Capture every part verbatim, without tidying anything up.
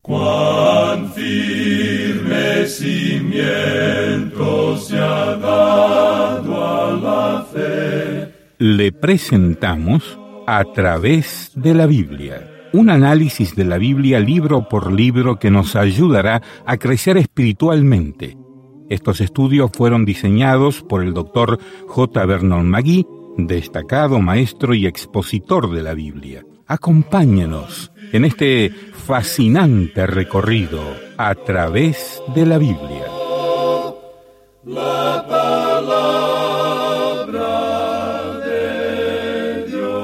Cuán firme cimiento se ha dado a la fe. Le presentamos A través de la Biblia, un análisis de la Biblia libro por libro que nos ayudará a crecer espiritualmente. Estos estudios fueron diseñados por el doctor J. Vernon McGee, destacado maestro y expositor de la Biblia. Acompáñenos en este fascinante recorrido a través de la Biblia. La palabra de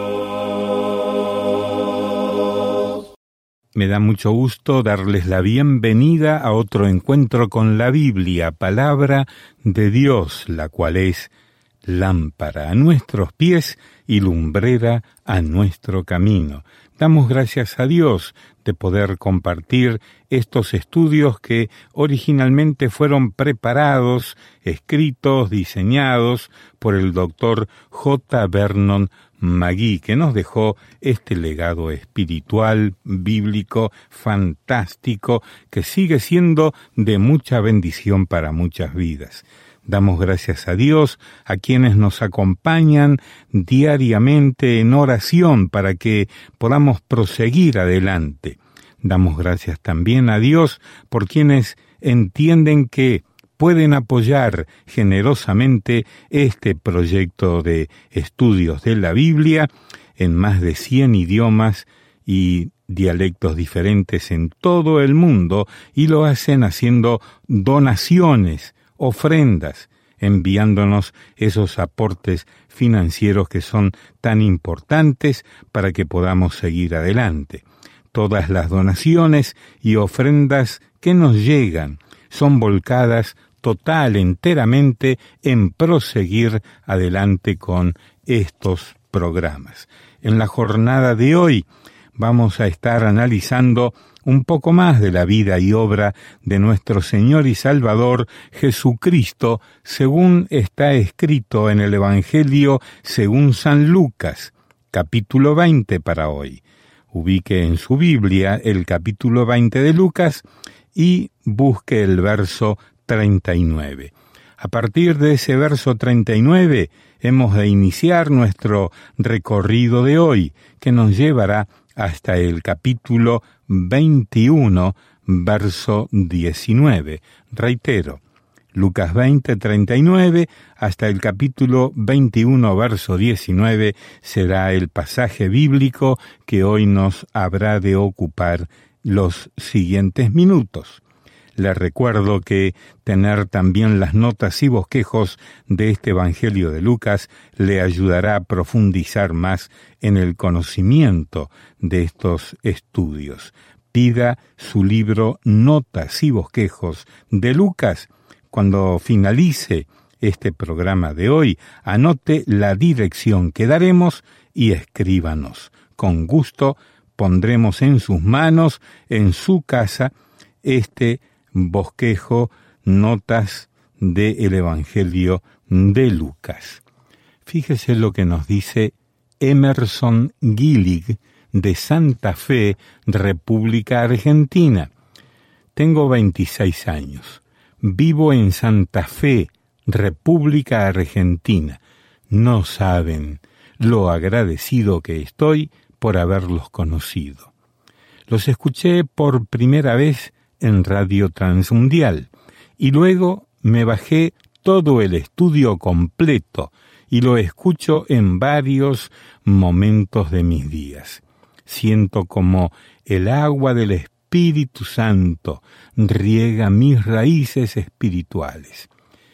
Dios. Me da mucho gusto darles la bienvenida a otro encuentro con la Biblia, palabra de Dios, la cual es lámpara a nuestros pies y lumbrera a nuestro camino. Damos gracias a Dios de poder compartir estos estudios que originalmente fueron preparados, escritos, diseñados por el doctor J. Vernon McGee, que nos dejó este legado espiritual, bíblico, fantástico, que sigue siendo de mucha bendición para muchas vidas. Damos gracias a Dios, a quienes nos acompañan diariamente en oración para que podamos proseguir adelante. Damos gracias también a Dios por quienes entienden que pueden apoyar generosamente este proyecto de estudios de la Biblia en más de cien idiomas y dialectos diferentes en todo el mundo, y lo hacen haciendo donaciones, ofrendas, enviándonos esos aportes financieros que son tan importantes para que podamos seguir adelante. Todas las donaciones y ofrendas que nos llegan son volcadas total, enteramente en proseguir adelante con estos programas. En la jornada de hoy vamos a estar analizando un poco más de la vida y obra de nuestro Señor y Salvador Jesucristo, según está escrito en el Evangelio según San Lucas, capítulo veinte para hoy. Ubique en su Biblia el capítulo veinte de Lucas y busque el verso treinta y nueve. A partir de ese verso treinta y nueve hemos de iniciar nuestro recorrido de hoy, que nos llevará hasta el capítulo veintiuno, verso diecinueve. Reitero, Lucas veinte, treinta y nueve, hasta el capítulo veintiuno, verso diecinueve, será el pasaje bíblico que hoy nos habrá de ocupar los siguientes minutos. Les recuerdo que tener también las notas y bosquejos de este Evangelio de Lucas le ayudará a profundizar más en el conocimiento de estos estudios. Pida su libro Notas y Bosquejos de Lucas. Cuando finalice este programa de hoy, anote la dirección que daremos y escríbanos. Con gusto pondremos en sus manos, en su casa, este bosquejo, notas del Evangelio de Lucas. Fíjese lo que nos dice Emerson Gillig de Santa Fe, República Argentina. Tengo veintiséis años. Vivo en Santa Fe, República Argentina. No saben lo agradecido que estoy por haberlos conocido. Los escuché por primera vez en Radio Transmundial, y luego me bajé todo el estudio completo y lo escucho en varios momentos de mis días. Siento como el agua del Espíritu Santo riega mis raíces espirituales.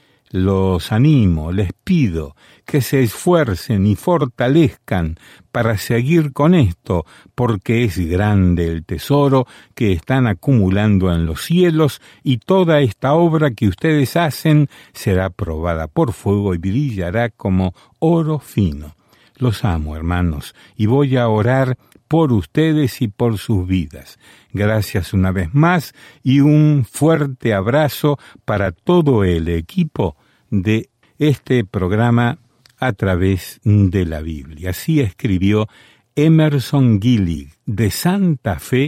Los animo, les pido que se esfuercen y fortalezcan para seguir con esto, porque es grande el tesoro que están acumulando en los cielos, y toda esta obra que ustedes hacen será probada por fuego y brillará como oro fino. Los amo, hermanos, y voy a orar por ustedes y por sus vidas. Gracias una vez más y un fuerte abrazo para todo el equipo de este programa a través de la Biblia. Así escribió Emerson Gillig de Santa Fe,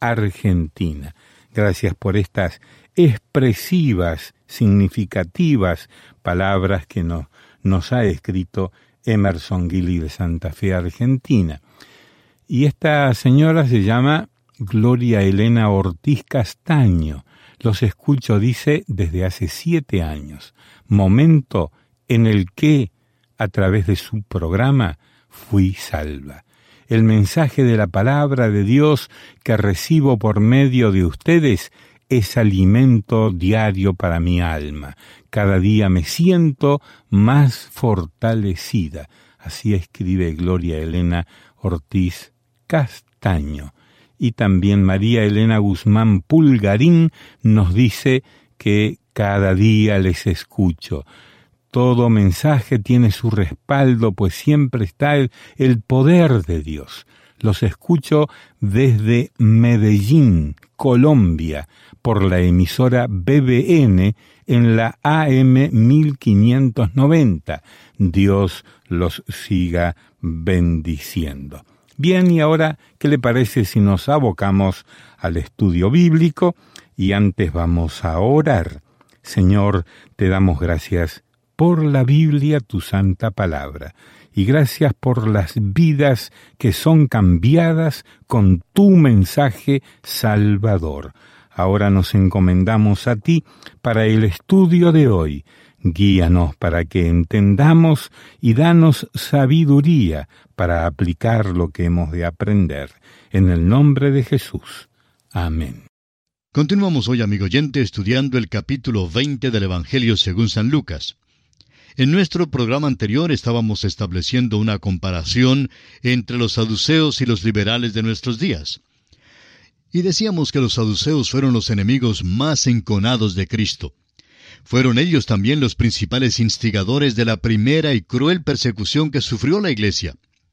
Argentina. Gracias por estas expresivas, significativas palabras que nos, nos ha escrito Emerson Guilly de Santa Fe, Argentina. Y esta señora se llama Gloria Elena Ortiz Castaño. Los escucho, dice, desde hace siete años, momento en el que, a través de su programa, fui salva. El mensaje de la palabra de Dios que recibo por medio de ustedes es alimento diario para mi alma. Cada día me siento más fortalecida. Así escribe Gloria Elena Ortiz Castaño. Y también María Elena Guzmán Pulgarín nos dice que cada día les escucho. Todo mensaje tiene su respaldo, pues siempre está el, el poder de Dios. Los escucho desde Medellín, Colombia, por la emisora B B N en la A M mil quinientos noventa. Dios los siga bendiciendo. Bien, y ahora, ¿qué le parece si nos abocamos al estudio bíblico? Y antes vamos a orar. Señor, te damos gracias por la Biblia, tu santa palabra, y gracias por las vidas que son cambiadas con tu mensaje salvador. Ahora nos encomendamos a ti para el estudio de hoy. Guíanos para que entendamos y danos sabiduría para aplicar lo que hemos de aprender. En el nombre de Jesús. Amén. Continuamos hoy, amigo oyente, estudiando el capítulo veinte del Evangelio según San Lucas. En nuestro programa anterior estábamos estableciendo una comparación entre los saduceos y los liberales de nuestros días. Y decíamos que los saduceos fueron los enemigos más enconados de Cristo. Fueron ellos también los principales instigadores de la primera y cruel persecución que sufrió la Iglesia.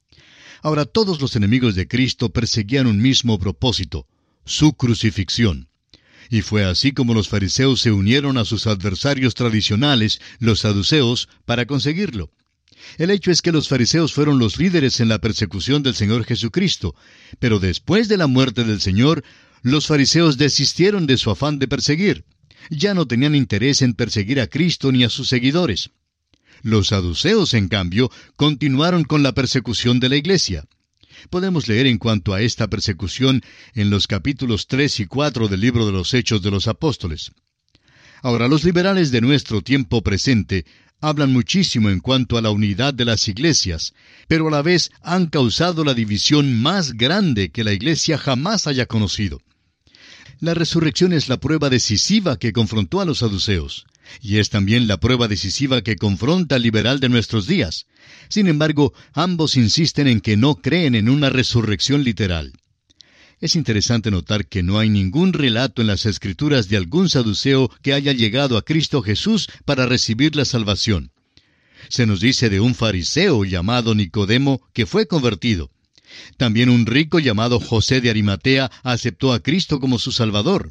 Ahora, todos los enemigos de Cristo perseguían un mismo propósito, su crucifixión. Y fue así como los fariseos se unieron a sus adversarios tradicionales, los saduceos, para conseguirlo. El hecho es que los fariseos fueron los líderes en la persecución del Señor Jesucristo, pero después de la muerte del Señor, los fariseos desistieron de su afán de perseguir. Ya no tenían interés en perseguir a Cristo ni a sus seguidores. Los saduceos, en cambio, continuaron con la persecución de la Iglesia. Podemos leer en cuanto a esta persecución en los capítulos tres y cuatro del libro de los Hechos de los Apóstoles. Ahora, los liberales de nuestro tiempo presente hablan muchísimo en cuanto a la unidad de las iglesias, pero a la vez han causado la división más grande que la Iglesia jamás haya conocido. La resurrección es la prueba decisiva que confrontó a los saduceos, y es también la prueba decisiva que confronta al liberal de nuestros días. Sin embargo, ambos insisten en que no creen en una resurrección literal. Es interesante notar que no hay ningún relato en las Escrituras de algún saduceo que haya llegado a Cristo Jesús para recibir la salvación. Se nos dice de un fariseo llamado Nicodemo que fue convertido. También un rico llamado José de Arimatea aceptó a Cristo como su Salvador.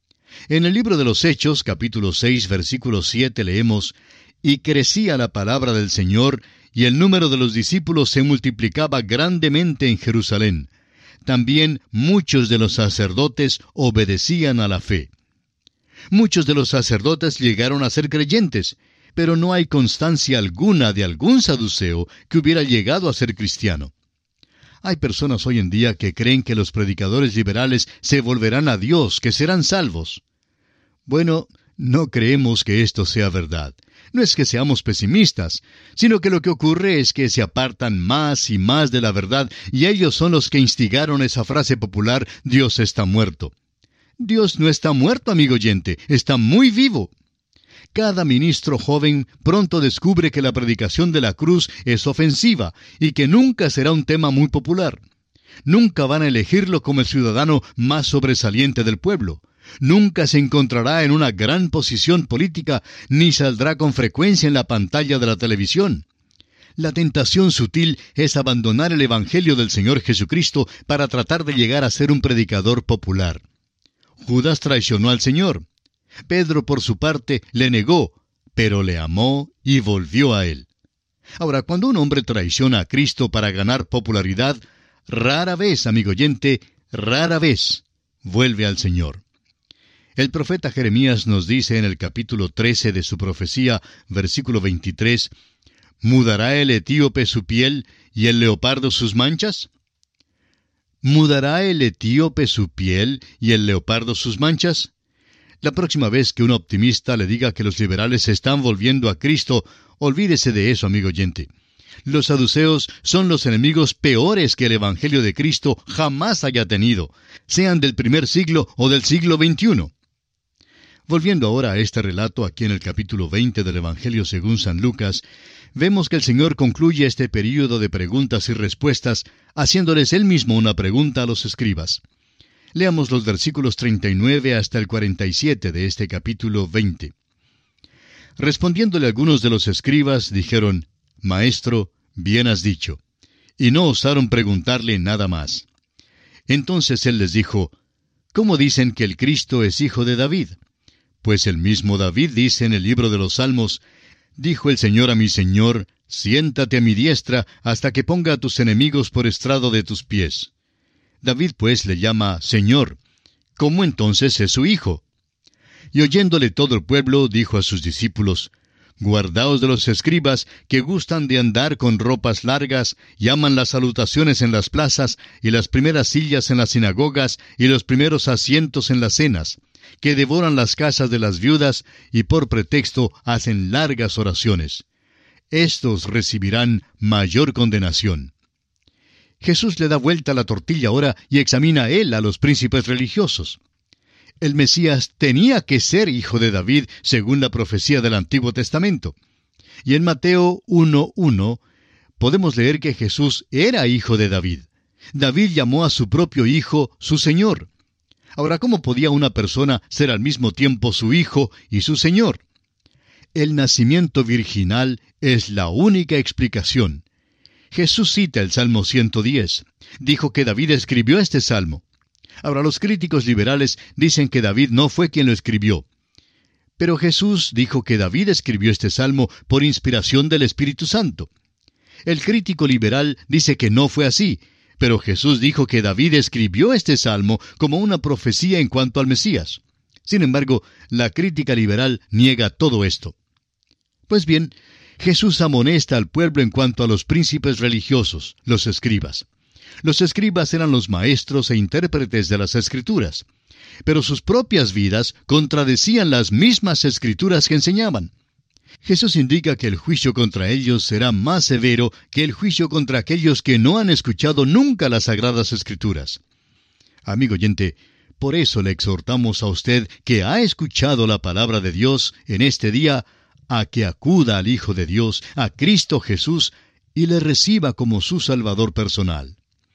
En el libro de los Hechos, capítulo seis, versículo siete, leemos: «Y crecía la palabra del Señor, y el número de los discípulos se multiplicaba grandemente en Jerusalén. También muchos de los sacerdotes obedecían a la fe». Muchos de los sacerdotes llegaron a ser creyentes, pero no hay constancia alguna de algún saduceo que hubiera llegado a ser cristiano. Hay personas hoy en día que creen que los predicadores liberales se volverán a Dios, que serán salvos. Bueno, no creemos que esto sea verdad. No es que seamos pesimistas, sino que lo que ocurre es que se apartan más y más de la verdad, y ellos son los que instigaron esa frase popular, «Dios está muerto». Dios no está muerto, amigo oyente, está muy vivo. Cada ministro joven pronto descubre que la predicación de la cruz es ofensiva y que nunca será un tema muy popular. Nunca van a elegirlo como el ciudadano más sobresaliente del pueblo. Nunca se encontrará en una gran posición política, ni saldrá con frecuencia en la pantalla de la televisión. La tentación sutil es abandonar el Evangelio del Señor Jesucristo para tratar de llegar a ser un predicador popular. Judas traicionó al Señor. Pedro, por su parte, le negó, pero le amó y volvió a él. Ahora, cuando un hombre traiciona a Cristo para ganar popularidad, rara vez, amigo oyente, rara vez, vuelve al Señor. El profeta Jeremías nos dice en el capítulo trece de su profecía, versículo veintitrés, ¿mudará el etíope su piel y el leopardo sus manchas? ¿Mudará el etíope su piel y el leopardo sus manchas? La próxima vez que un optimista le diga que los liberales se están volviendo a Cristo, olvídese de eso, amigo oyente. Los saduceos son los enemigos peores que el Evangelio de Cristo jamás haya tenido, sean del primer siglo o del siglo veintiuno. Volviendo ahora a este relato aquí en el capítulo veinte del Evangelio según San Lucas, vemos que el Señor concluye este período de preguntas y respuestas haciéndoles Él mismo una pregunta a los escribas. Leamos los versículos treinta y nueve hasta el cuarenta y siete de este capítulo veinte. Respondiéndole algunos de los escribas, dijeron, Maestro, bien has dicho, y no osaron preguntarle nada más. Entonces Él les dijo, ¿cómo dicen que el Cristo es hijo de David? Pues el mismo David dice en el libro de los Salmos, dijo el Señor a mi Señor, siéntate a mi diestra hasta que ponga a tus enemigos por estrado de tus pies. David pues le llama Señor. ¿Cómo entonces es su hijo? Y oyéndole todo el pueblo, dijo a sus discípulos, guardaos de los escribas que gustan de andar con ropas largas, y aman las salutaciones en las plazas, y las primeras sillas en las sinagogas, y los primeros asientos en las cenas, que devoran las casas de las viudas, y por pretexto hacen largas oraciones. Estos recibirán mayor condenación. Jesús le da vuelta a la tortilla ahora y examina a él a los príncipes religiosos. El Mesías tenía que ser hijo de David según la profecía del Antiguo Testamento. Y en Mateo uno uno podemos leer que Jesús era hijo de David. David llamó a su propio hijo su Señor. Ahora, ¿cómo podía una persona ser al mismo tiempo su hijo y su Señor? El nacimiento virginal es la única explicación. Jesús cita el Salmo ciento diez. Dijo que David escribió este salmo. Ahora, los críticos liberales dicen que David no fue quien lo escribió. Pero Jesús dijo que David escribió este salmo por inspiración del Espíritu Santo. El crítico liberal dice que no fue así, pero Jesús dijo que David escribió este salmo como una profecía en cuanto al Mesías. Sin embargo, la crítica liberal niega todo esto. Pues bien, Jesús amonesta al pueblo en cuanto a los príncipes religiosos, los escribas. Los escribas eran los maestros e intérpretes de las Escrituras, pero sus propias vidas contradecían las mismas Escrituras que enseñaban. Jesús indica que el juicio contra ellos será más severo que el juicio contra aquellos que no han escuchado nunca las Sagradas Escrituras. Amigo oyente, por eso le exhortamos a usted que ha escuchado la palabra de Dios en este día, a que acuda al Hijo de Dios, a Cristo Jesús, y le reciba como su Salvador personal.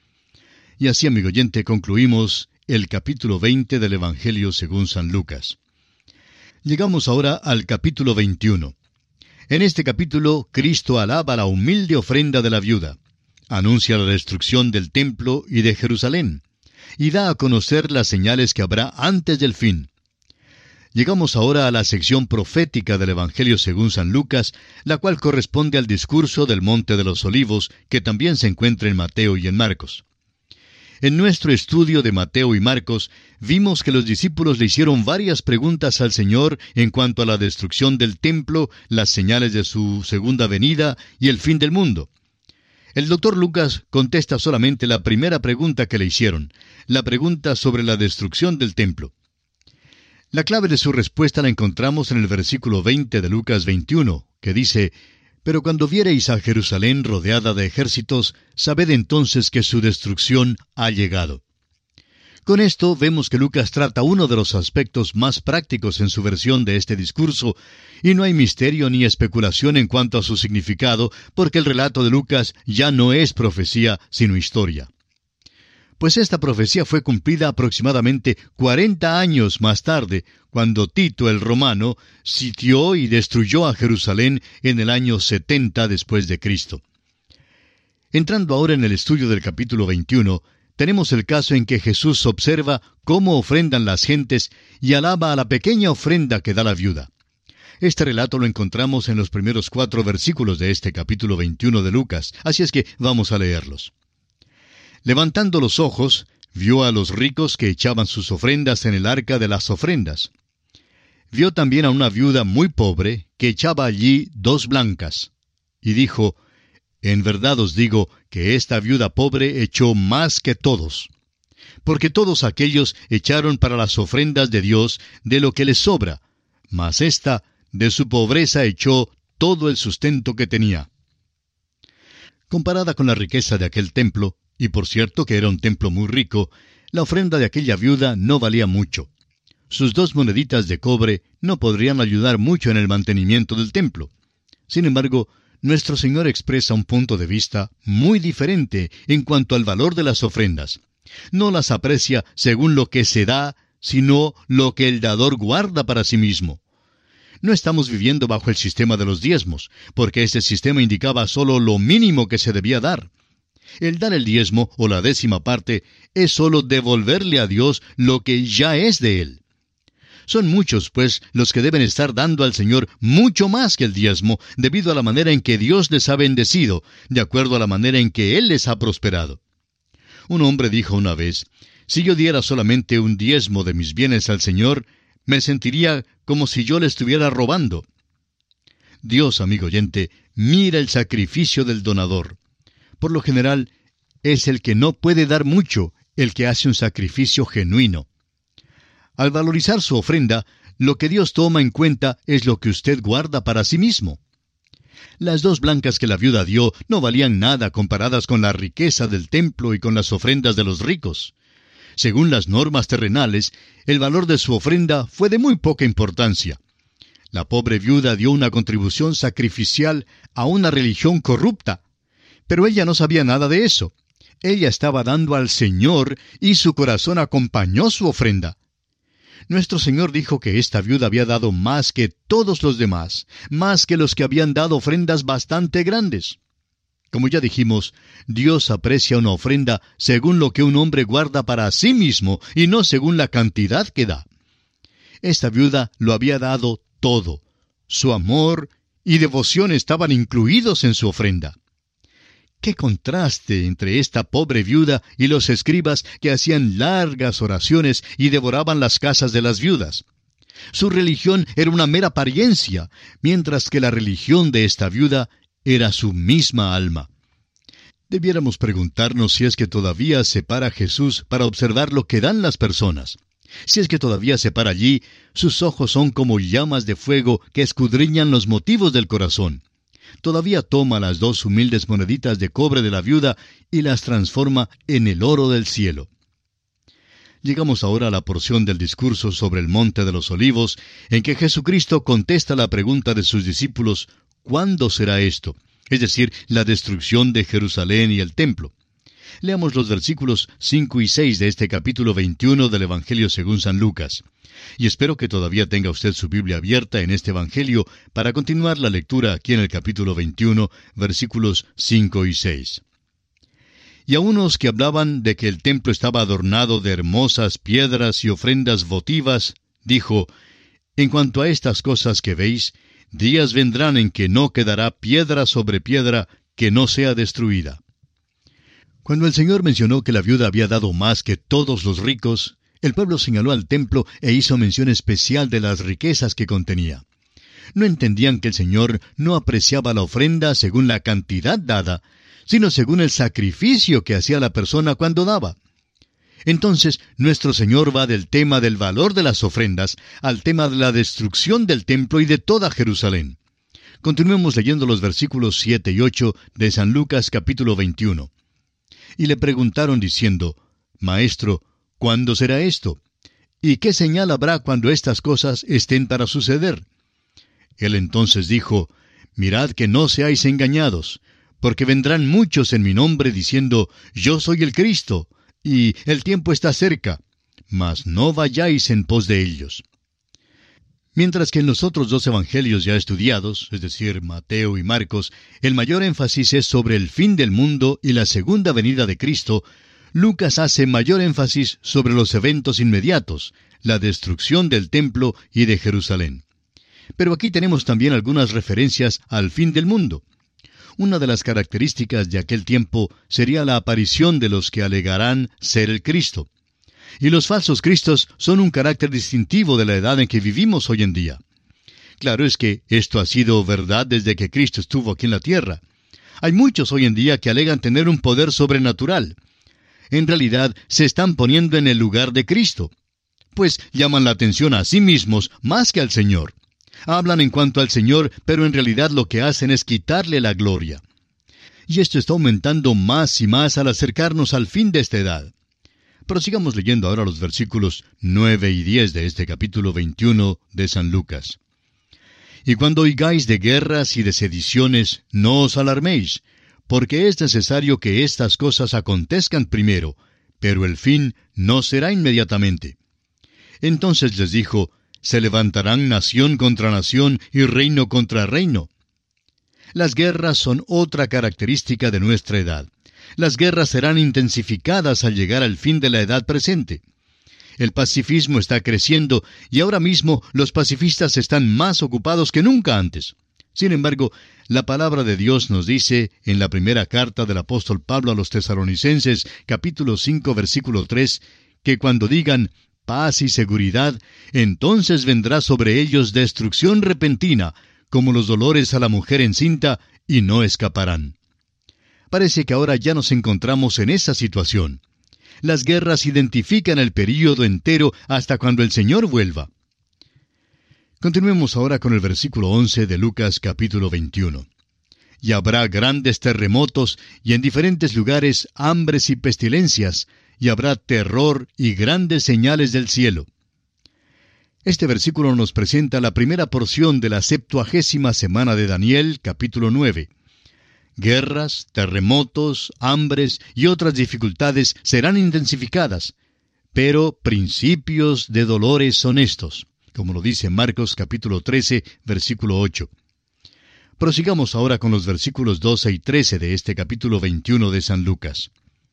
Y así, amigo oyente, concluimos el capítulo veinte del Evangelio según San Lucas. Llegamos ahora al capítulo veintiuno. En este capítulo, Cristo alaba la humilde ofrenda de la viuda, anuncia la destrucción del templo y de Jerusalén, y da a conocer las señales que habrá antes del fin. Llegamos ahora a la sección profética del Evangelio según San Lucas, la cual corresponde al discurso del Monte de los Olivos, que también se encuentra en Mateo y en Marcos. En nuestro estudio de Mateo y Marcos, vimos que los discípulos le hicieron varias preguntas al Señor en cuanto a la destrucción del templo, las señales de su segunda venida y el fin del mundo. El doctor Lucas contesta solamente la primera pregunta que le hicieron, la pregunta sobre la destrucción del templo. La clave de su respuesta la encontramos en el versículo veinte de Lucas veintiuno, que dice, «Pero cuando viereis a Jerusalén rodeada de ejércitos, sabed entonces que su destrucción ha llegado». Con esto vemos que Lucas trata uno de los aspectos más prácticos en su versión de este discurso, y no hay misterio ni especulación en cuanto a su significado, porque el relato de Lucas ya no es profecía, sino historia. Pues esta profecía fue cumplida aproximadamente cuarenta años más tarde, cuando Tito el romano sitió y destruyó a Jerusalén en el año setenta después de Cristo. Entrando ahora en el estudio del capítulo veintiuno, tenemos el caso en que Jesús observa cómo ofrendan las gentes y alaba a la pequeña ofrenda que da la viuda. Este relato lo encontramos en los primeros cuatro versículos de este capítulo veintiuno de Lucas, así es que vamos a leerlos. Levantando los ojos, Vio a los ricos que echaban sus ofrendas en el arca de las ofrendas. Vio también a una viuda muy pobre que echaba allí dos blancas. Y dijo, en verdad os digo que esta viuda pobre echó más que todos. Porque todos aquellos echaron para las ofrendas de Dios de lo que les sobra, mas ésta de su pobreza echó todo el sustento que tenía. Comparada con la riqueza de aquel templo, y por cierto que era un templo muy rico, la ofrenda de aquella viuda no valía mucho. Sus dos moneditas de cobre no podrían ayudar mucho en el mantenimiento del templo. Sin embargo, nuestro Señor expresa un punto de vista muy diferente en cuanto al valor de las ofrendas. No las aprecia según lo que se da, sino lo que el dador guarda para sí mismo. No estamos viviendo bajo el sistema de los diezmos, porque ese sistema indicaba solo lo mínimo que se debía dar. El dar el diezmo o la décima parte es solo devolverle a Dios lo que ya es de Él. Son muchos, pues, los que deben estar dando al Señor mucho más que el diezmo, debido a la manera en que Dios les ha bendecido, de acuerdo a la manera en que Él les ha prosperado. Un hombre dijo una vez, si yo diera solamente un diezmo de mis bienes al Señor, me sentiría como si yo le estuviera robando. Dios, amigo oyente, mira el sacrificio del donador. Por lo general, es el que no puede dar mucho, el que hace un sacrificio genuino. Al valorizar su ofrenda, lo que Dios toma en cuenta es lo que usted guarda para sí mismo. Las dos blancas que la viuda dio no valían nada comparadas con la riqueza del templo y con las ofrendas de los ricos. Según las normas terrenales, el valor de su ofrenda fue de muy poca importancia. La pobre viuda dio una contribución sacrificial a una religión corrupta, pero ella no sabía nada de eso. Ella estaba dando al Señor y su corazón acompañó su ofrenda. Nuestro Señor dijo que esta viuda había dado más que todos los demás, más que los que habían dado ofrendas bastante grandes. Como ya dijimos, Dios aprecia una ofrenda según lo que un hombre guarda para sí mismo y no según la cantidad que da. Esta viuda lo había dado todo. Su amor y devoción estaban incluidos en su ofrenda. ¡Qué contraste entre esta pobre viuda y los escribas que hacían largas oraciones y devoraban las casas de las viudas! Su religión era una mera apariencia, mientras que la religión de esta viuda era su misma alma. Debiéramos preguntarnos si es que todavía se para Jesús para observar lo que dan las personas. Si es que todavía se para allí, sus ojos son como llamas de fuego que escudriñan los motivos del corazón. Todavía toma las dos humildes moneditas de cobre de la viuda y las transforma en el oro del cielo. Llegamos ahora a la porción del discurso sobre el Monte de los Olivos, en que Jesucristo contesta la pregunta de sus discípulos, ¿cuándo será esto? Es decir, la destrucción de Jerusalén y el templo. Leamos los versículos cinco y seis de este capítulo veintiuno del Evangelio según San Lucas. Y espero que todavía tenga usted su Biblia abierta en este Evangelio para continuar la lectura aquí en el capítulo veintiuno, versículos cinco y seis. Y a unos que hablaban de que el templo estaba adornado de hermosas piedras y ofrendas votivas, dijo, en cuanto a estas cosas que veis, días vendrán en que no quedará piedra sobre piedra que no sea destruida. Cuando el Señor mencionó que la viuda había dado más que todos los ricos, el pueblo señaló al templo e hizo mención especial de las riquezas que contenía. No entendían que el Señor no apreciaba la ofrenda según la cantidad dada, sino según el sacrificio que hacía la persona cuando daba. Entonces, nuestro Señor va del tema del valor de las ofrendas al tema de la destrucción del templo y de toda Jerusalén. Continuemos leyendo los versículos siete y ocho de San Lucas capítulo veintiuno. Y le preguntaron diciendo, Maestro, ¿cuándo será esto? ¿Y qué señal habrá cuando estas cosas estén para suceder? Él entonces dijo, Mirad que no seáis engañados, porque vendrán muchos en mi nombre diciendo, Yo soy el Cristo, y el tiempo está cerca, mas no vayáis en pos de ellos. Mientras que en los otros dos evangelios ya estudiados, es decir, Mateo y Marcos, el mayor énfasis es sobre el fin del mundo y la segunda venida de Cristo, Lucas hace mayor énfasis sobre los eventos inmediatos, la destrucción del templo y de Jerusalén. Pero aquí tenemos también algunas referencias al fin del mundo. Una de las características de aquel tiempo sería la aparición de los que alegarán ser el Cristo. Y los falsos cristos son un carácter distintivo de la edad en que vivimos hoy en día. Claro es que esto ha sido verdad desde que Cristo estuvo aquí en la tierra. Hay muchos hoy en día que alegan tener un poder sobrenatural. En realidad, se están poniendo en el lugar de Cristo, pues llaman la atención a sí mismos más que al Señor. Hablan en cuanto al Señor, pero en realidad lo que hacen es quitarle la gloria. Y esto está aumentando más y más al acercarnos al fin de esta edad. Pero sigamos leyendo ahora los versículos nueve y diez de este capítulo veintiuno de San Lucas. Y cuando oigáis de guerras y de sediciones, no os alarméis, porque es necesario que estas cosas acontezcan primero, pero el fin no será inmediatamente. Entonces les dijo, se levantarán nación contra nación y reino contra reino. Las guerras son otra característica de nuestra edad. Las guerras serán intensificadas al llegar al fin de la edad presente. El pacifismo está creciendo y ahora mismo los pacifistas están más ocupados que nunca antes. Sin embargo, la palabra de Dios nos dice en la primera carta del apóstol Pablo a los Tesalonicenses, capítulo cinco, versículo tres, que cuando digan paz y seguridad, entonces vendrá sobre ellos destrucción repentina, como los dolores a la mujer encinta, y no escaparán. Parece que ahora ya nos encontramos en esa situación. Las guerras identifican el período entero hasta cuando el Señor vuelva. Continuemos ahora con el versículo once de Lucas capítulo veintiuno. Y habrá grandes terremotos, y en diferentes lugares hambres y pestilencias, y habrá terror y grandes señales del cielo. Este versículo nos presenta la primera porción de la septuagésima semana de Daniel, capítulo nueve. Guerras, terremotos, hambres y otras dificultades serán intensificadas, pero principios de dolores son estos, como lo dice Marcos capítulo trece, versículo ocho. Prosigamos ahora con los versículos doce y trece de este capítulo veintiuno de San Lucas.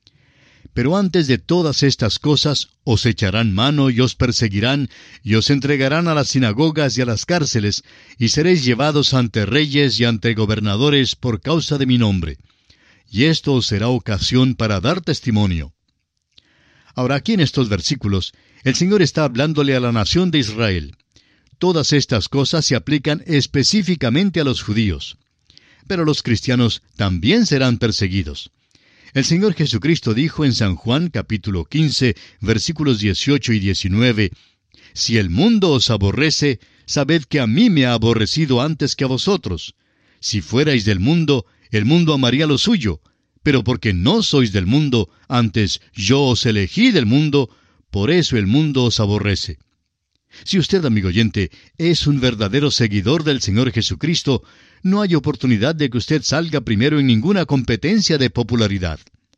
Pero antes de todas estas cosas, os echarán mano y os perseguirán, y os entregarán a las sinagogas y a las cárceles, y seréis llevados ante reyes y ante gobernadores por causa de mi nombre. Y esto os será ocasión para dar testimonio. Ahora aquí en estos versículos, el Señor está hablándole a la nación de Israel. Todas estas cosas se aplican específicamente a los judíos. Pero los cristianos también serán perseguidos. El Señor Jesucristo dijo en San Juan capítulo quince, versículos dieciocho y diecinueve, «Si el mundo os aborrece, sabed que a mí me ha aborrecido antes que a vosotros. Si fuerais del mundo, el mundo amaría lo suyo, pero porque no sois del mundo, antes yo os elegí del mundo, por eso el mundo os aborrece». Si usted, amigo oyente, es un verdadero seguidor del Señor Jesucristo, no hay oportunidad de que usted salga primero en ninguna competencia de popularidad.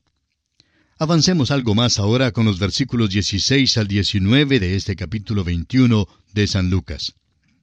Avancemos algo más ahora con los versículos dieciséis al diecinueve de este capítulo veintiuno de San Lucas.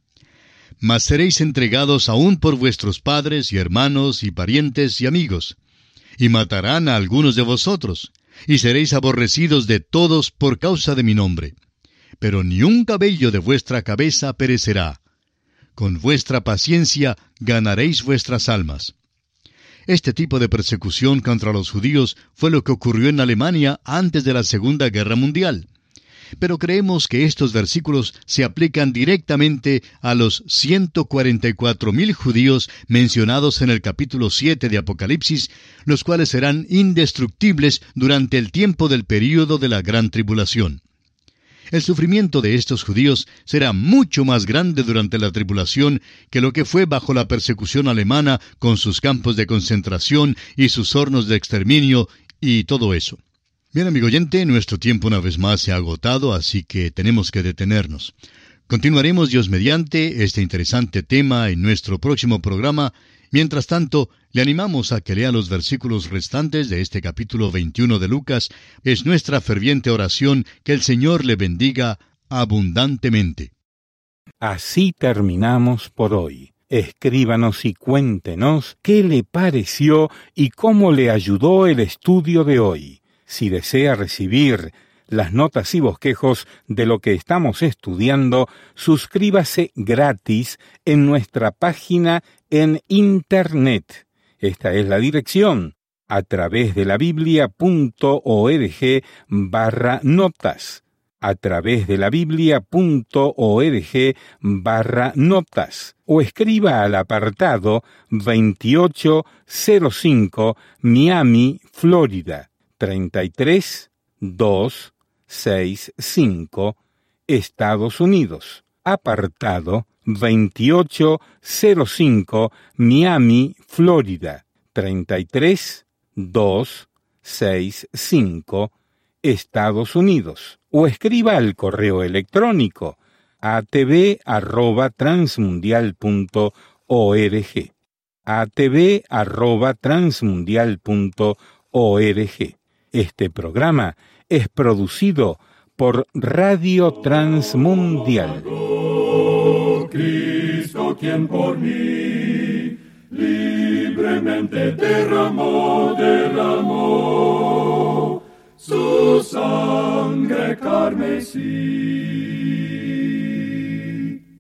Mas seréis entregados aún por vuestros padres y hermanos y parientes y amigos, y matarán a algunos de vosotros, y seréis aborrecidos de todos por causa de mi nombre. Pero ni un cabello de vuestra cabeza perecerá. Con vuestra paciencia ganaréis vuestras almas. Este tipo de persecución contra los judíos fue lo que ocurrió en Alemania antes de la Segunda Guerra Mundial. Pero creemos que estos versículos se aplican directamente a los ciento cuarenta y cuatro mil judíos mencionados en el capítulo siete de Apocalipsis, los cuales serán indestructibles durante el tiempo del período de la Gran Tribulación. El sufrimiento de estos judíos será mucho más grande durante la tribulación que lo que fue bajo la persecución alemana con sus campos de concentración y sus hornos de exterminio y todo eso. Bien, amigo oyente, nuestro tiempo una vez más se ha agotado, así que tenemos que detenernos. Continuaremos, Dios mediante, este interesante tema en nuestro próximo programa. Mientras tanto, le animamos a que lea los versículos restantes de este capítulo veintiuno de Lucas. Es nuestra ferviente oración que el Señor le bendiga abundantemente. Así terminamos por hoy. Escríbanos y cuéntenos qué le pareció y cómo le ayudó el estudio de hoy. Si desea recibir las notas y bosquejos de lo que estamos estudiando, suscríbase gratis en nuestra página en Internet. Esta es la dirección, a través de la biblia.org barra notas, a través de la biblia.org barra notas, o escriba al apartado veintiocho cero cinco Miami, Florida, treinta y tres mil doscientos sesenta y cinco, Estados Unidos. Apartado veintiocho cero cinco Miami, Florida, treinta y tres mil doscientos sesenta y cinco, Estados Unidos. O escriba al correo electrónico a t v arroba transmundial punto org, a t v arroba transmundial punto org. Este programa es producido por Radio Transmundial. Cristo, quien por mí libremente derramó, derramó su sangre carmesí.